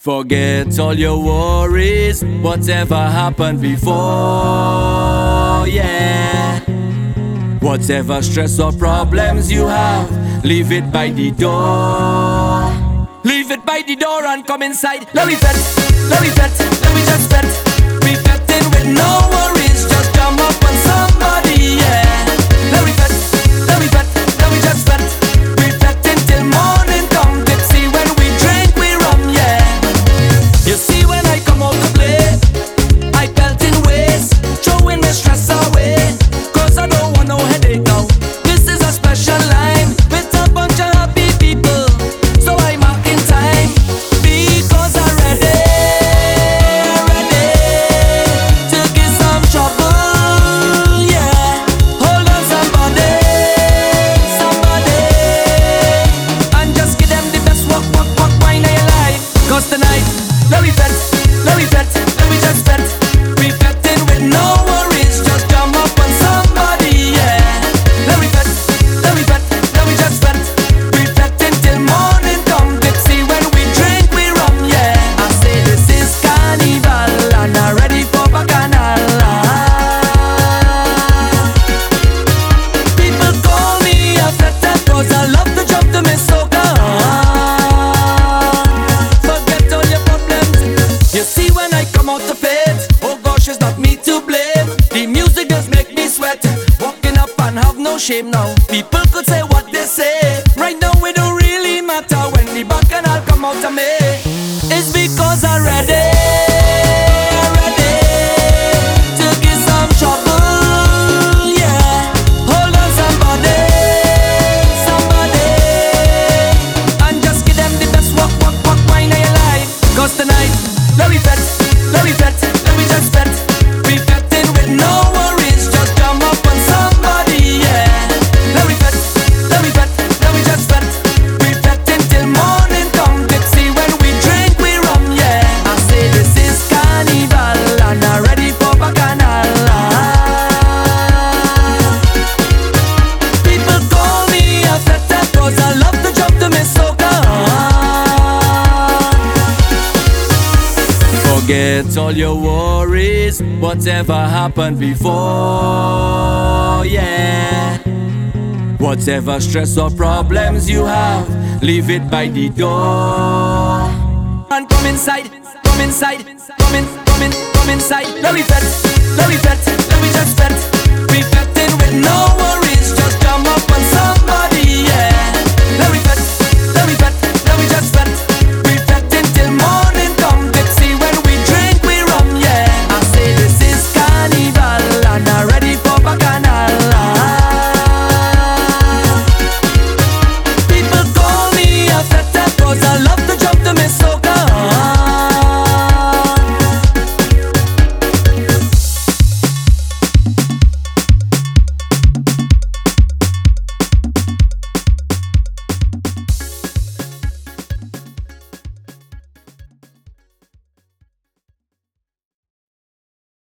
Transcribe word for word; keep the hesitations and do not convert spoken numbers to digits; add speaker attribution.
Speaker 1: Forget all your worries, whatever happened before, yeah. Whatever stress or problems you have, leave it by the door. Leave it by the door and come inside. Let me pet, let me pet, let me just pet. Be petting with no worries, just jump up on somebody, yeah. Let me pet, let me pet, let me just pet. We petting till morning come, tipsy when we drink we rum, yeah. You see when I come out to play, I belt in ways, throwing my stress away, cause I don't want no headache now. This is a special line with a bunch of happy people, so I'm marking time because I'm ready, ready to get some trouble, yeah. Hold on somebody, somebody, and just give them the best walk, walk, walk, wine of your life. Cause tonight, let me pet, let me pet, let me just pet. We petting with no worries, just jump up on somebody, yeah. Let me pet, let me pet, let me just pet. We petting till morning come, tipsy when we drink we rum, yeah. I say this is carnival and I'm ready for bacchanal. People call me a feta cause I love to jump to my soca. Forget all your problems. You see when I come out to fit, oh gosh, it's not me to blame. The music does make me sweat, walking up and have no shame now. People could say what they say, right now it don't really matter. When the bacchanal come out of me, it's because I'm ready, ready to get some trouble, yeah. Hold on somebody, somebody, and just give them the best walk, walk, walk, wine of your life. Cause tonight, let me pet, let me pet, let me just pet. We petting with no worries, just jump up on somebody, yeah. Let me pet, let me pet, let me just pet. We petting till morning come, tipsy when we drink we rum, yeah. I say this is carnival and I'm ready for bacchanal. People call me a feta cause I love to jump to my soca. Forget all your worries, whatever happened before, yeah. Whatever stress or problems you have, leave it by the door. And come inside, come inside, come in, come in, come inside. Let me pet, let me pet, let me just pet.